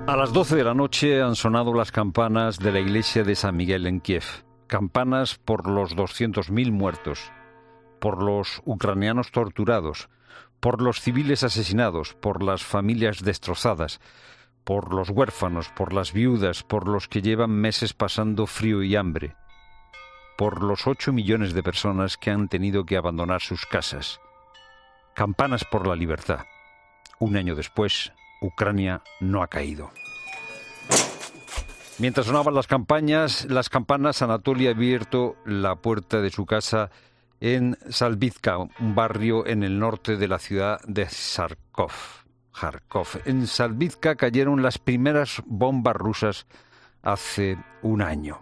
A las 12 de la noche han sonado las campanas de la iglesia de San Miguel en Kiev. Campanas por los 200.000 muertos, por los ucranianos torturados, por los civiles asesinados, por las familias destrozadas, por los huérfanos, por las viudas, por los que llevan meses pasando frío y hambre, por los 8 millones de personas que han tenido que abandonar sus casas. Campanas por la libertad. Un año después, Ucrania no ha caído. Mientras sonaban las campanas, Anatoly ha abierto la puerta de su casa en Salvivka, un barrio en el norte de la ciudad de Kharkov. En Salvivka cayeron las primeras bombas rusas hace un año.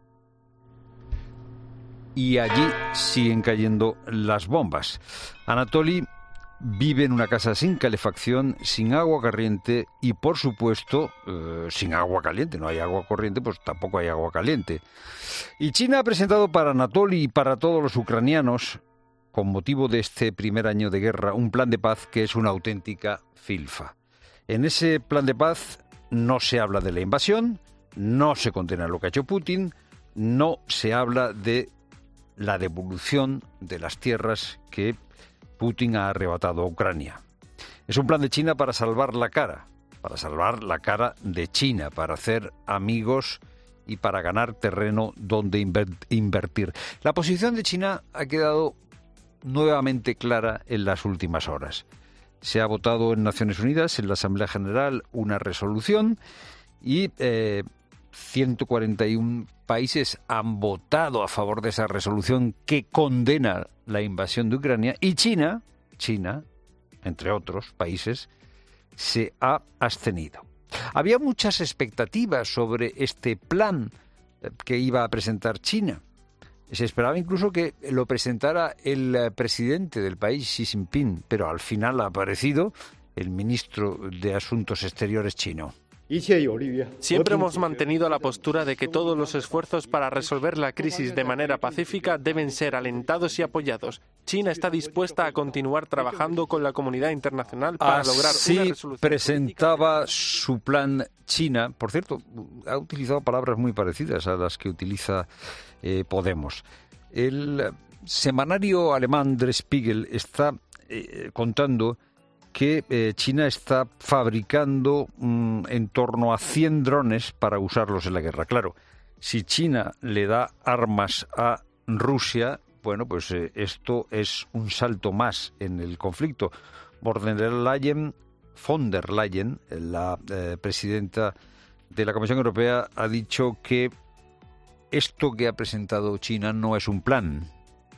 Y allí siguen cayendo las bombas. Anatoly vive en una casa sin calefacción, sin agua corriente y, por supuesto, sin agua caliente. No hay agua corriente, pues tampoco hay agua caliente. Y China ha presentado para Anatoly y para todos los ucranianos, con motivo de este primer año de guerra, un plan de paz que es una auténtica filfa. En ese plan de paz no se habla de la invasión, no se condena lo que ha hecho Putin, no se habla de la devolución de las tierras que Putin ha arrebatado a Ucrania. Es un plan de China para salvar la cara de China, para hacer amigos y para ganar terreno donde invertir. La posición de China ha quedado nuevamente clara en las últimas horas. Se ha votado en Naciones Unidas, en la Asamblea General, una resolución y 141 países han votado a favor de esa resolución que condena la invasión de Ucrania, y China, entre otros países, se ha abstenido. Había muchas expectativas sobre este plan que iba a presentar China. Se esperaba incluso que lo presentara el presidente del país, Xi Jinping, pero al final ha aparecido el ministro de Asuntos Exteriores chino. Siempre hemos mantenido la postura de que todos los esfuerzos para resolver la crisis de manera pacífica deben ser alentados y apoyados. China está dispuesta a continuar trabajando con la comunidad internacional para lograr una resolución. Presentaba su plan China. Por cierto, ha utilizado palabras muy parecidas a las que utiliza Podemos. El semanario alemán Der Spiegel está contando que China está fabricando en torno a 100 drones para usarlos en la guerra. Claro, si China le da armas a Rusia, bueno, pues esto es un salto más en el conflicto. Von der Leyen, la presidenta de la Comisión Europea, ha dicho que esto que ha presentado China no es un plan.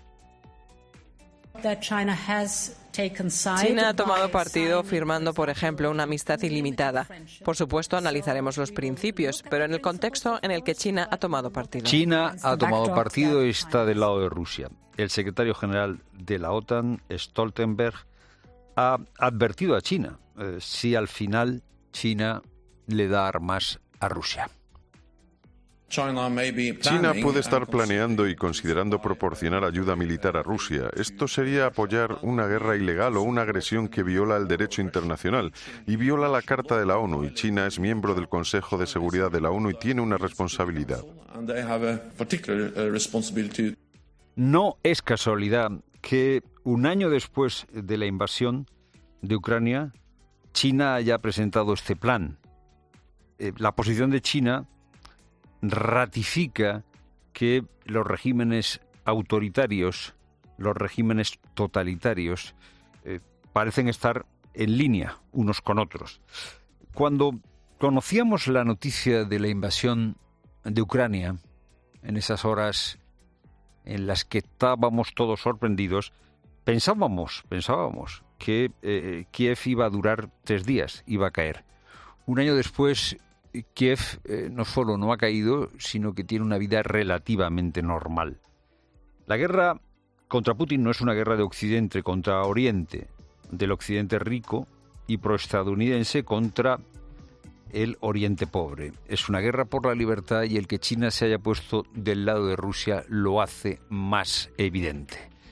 China ha tomado partido firmando, por ejemplo, una amistad ilimitada. Por supuesto, analizaremos los principios, pero en el contexto en el que China ha tomado partido. China ha tomado partido y está del lado de Rusia. El secretario general de la OTAN, Stoltenberg, ha advertido a China si al final China le da armas a Rusia. China puede estar planeando y considerando proporcionar ayuda militar a Rusia. Esto sería apoyar una guerra ilegal o una agresión que viola el derecho internacional y viola la Carta de la ONU. Y China es miembro del Consejo de Seguridad de la ONU y tiene una responsabilidad. No es casualidad que un año después de la invasión de Ucrania, China haya presentado este plan. La posición de China ratifica que los regímenes autoritarios, los regímenes totalitarios, parecen estar en línea unos con otros. Cuando conocíamos la noticia de la invasión de Ucrania, en esas horas en las que estábamos todos sorprendidos, pensábamos que Kiev iba a durar 3 días, iba a caer. Un año después, Kiev no solo no ha caído, sino que tiene una vida relativamente normal. La guerra contra Putin no es una guerra de Occidente contra Oriente, del Occidente rico y proestadounidense contra el Oriente pobre. Es una guerra por la libertad y el que China se haya puesto del lado de Rusia lo hace más evidente.